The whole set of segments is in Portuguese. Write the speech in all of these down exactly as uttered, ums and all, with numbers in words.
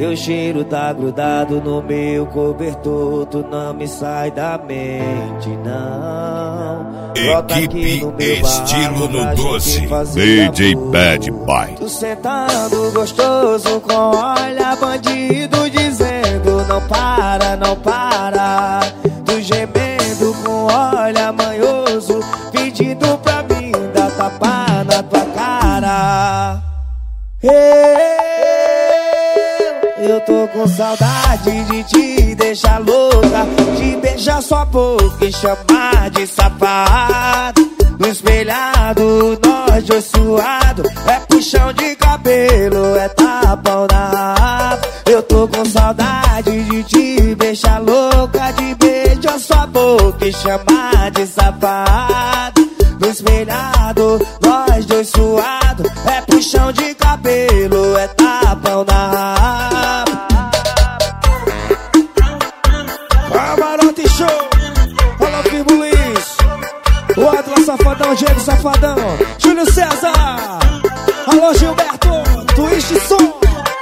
Teu cheiro tá grudado no meu cobertor, tu não me sai da mente, não. Equipe Estilo no Doce, D J Bad Boy. Tu sentando gostoso com olha bandido dizendo não para, não para. Tu gemendo com olha manhoso pedindo pra mim dar tapa na tua cara. Eu tô com saudade de te deixar louca, de beijar sua boca e chamar de safado. No espelhado, nós dois suado, é puxão de cabelo, é tapão na raba. Eu tô com saudade de te deixar louca, de beijar sua boca e chamar de safado. No espelhado, nós dois suado, é puxão de cabelo, é tapão na raba. Camarote Show, alô Fibulis, o Atlas Safadão, Diego Safadão, Júlio César, alô Gilberto, Twist Som.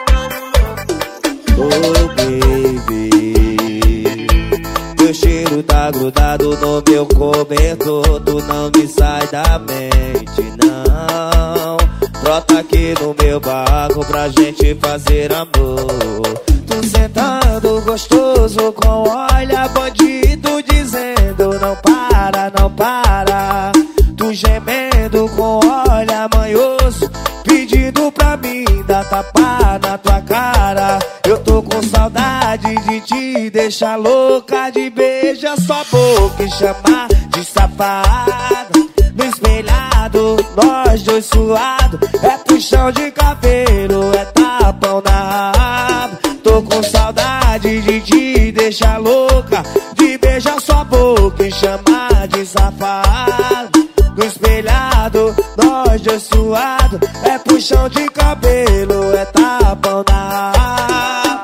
Oh baby, teu cheiro tá grudado no meu cobertor, tu não me sai da mente, não. Brota aqui no meu barco pra gente fazer amor. Tu sentando gostoso com olha bandido dizendo não para, não para. Tu gemendo com olha manhoso pedindo pra mim dar tapa na tua cara. Eu tô com saudade de te deixar louca, de beijar sua boca e chamar de safada. No espelhado, nós dois suado, é puxão de cabelo, é tapão na raba. Tô com saudade de te deixar louca, de beijar sua boca e chamar de safado. No espelhado, nós dois suado, é puxão de cabelo, é tapão na raba.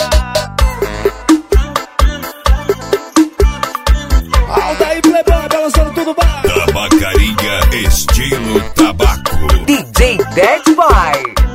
Alda e Playboy, balançando tudo baixo. Tabacaria Estilo Tabaco, D J Bad Boy.